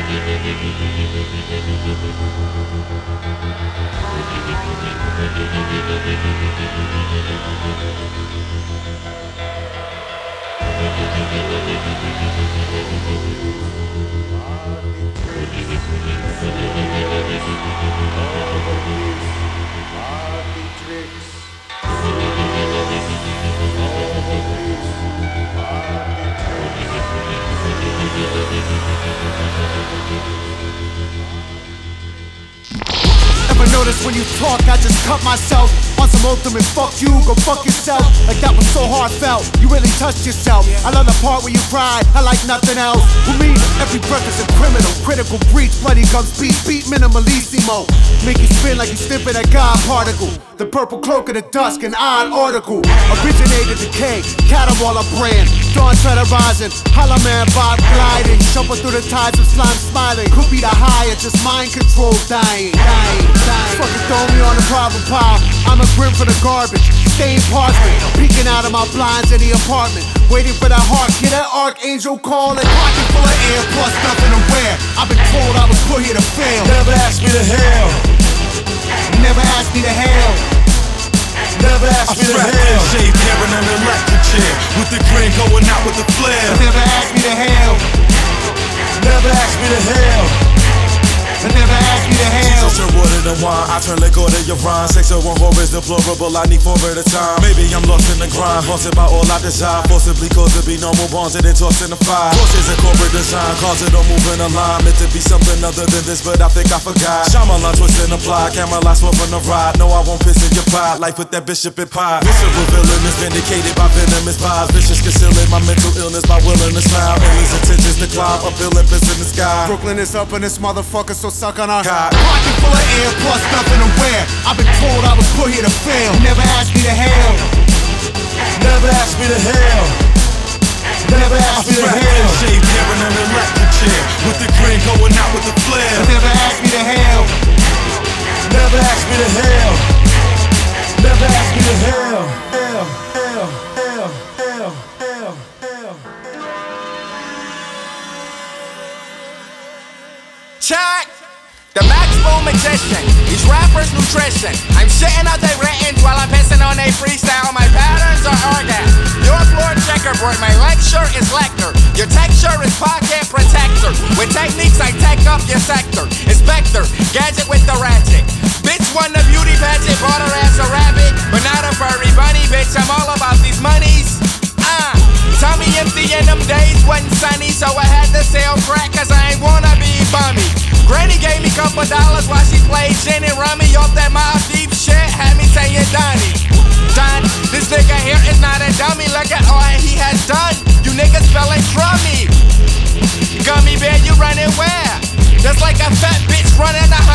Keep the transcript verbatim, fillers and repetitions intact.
Ever notice when you talk, I just cut myself on some ultimate fuck you, go fuck yourself. Like that was so heartfelt, you really touched yourself. I love the part where you cried, I like nothing else. For me, every breath is a criminal, critical breach, bloody guns beat, beat minimalissimo. Make you spin like you sniffing a God particle. The purple cloak of the dusk, an odd article. Originated decay, Caterwaller brand. Dawn terrorizing, Holla Man vibe gliding. Shuffle through the tides of slime smiling. Could be the high, it's just mind control dying, dying, dying. Fucking throw me on the problem pile. I'm a grim for the garbage. Stained parchment, peeking out of my blinds in the apartment. Waiting for that heart, hear that archangel calling. Pocket full of air, plus nothing to wear. I've been told I was put here to fail. Never ask me to hell. Never ask me to hell. Never ask me to hell. In shaved hair and an electric chair, with the grin going out with the flare. Never ask me to hell. Never ask me to hell. Never ask me to hell. Jesus turn water to wine, I turn liquor to your rhyme. Sex or one horror is deplorable, I need four at a time. Maybe I'm lost in the grind, haunted by all I desire. Forcibly caused to be normal bonds and then tossed in the fire. Forces and corporate design, cause it don't move in a line. Meant to be something other than this, but I think I forgot. Shyamalan twist and apply, camera lights for from the ride. No, I won't piss in your pride, life with that bishop and pie. Visceral villain is vindicated by venomous vibes. Vicious concealing my mental illness by willing to smile. Endless intentions to climb up Olympus in the sky. Brooklyn is up and this motherfucker, so suck on our God. Pocket full of air, plus nothing to wear. I've been told I was put here to fail. Never ask me to hell. Never ask me to hell. Never ask me to hell. Shaved hair and an electric chair, with the grin going out with the flare. Never ask me to hell. Never ask me to hell. Never ask me to hell. Hell, hell, hell, hell, hell, hell. Check! The Max Boom magician, these rappers' nutrition. I'm shitting out their written while I'm pissing on they freestyle. My patterns are organ. Your floor checkerboard, my lecture is lecture. Your texture is pocket protector. With techniques I tech up your sector. Inspector, gadget with the ratchet. Bitch won the beauty pageant, bought her ass a rabbit, but not a furry bunny, bitch. I'm all about these monies. Ah, uh, tummy empty in them days wasn't sunny, so I had to sell crack cause I ain't wanna be bummy. Granny gave me couple dollars while she played gin and rummy. Off that Mobb Deep shit, had me saying Donnie. Don, this nigga here is not a dummy. Look at all he has done. You niggas feeling crummy. Gummy bear, you running where? Just like a fat bitch running a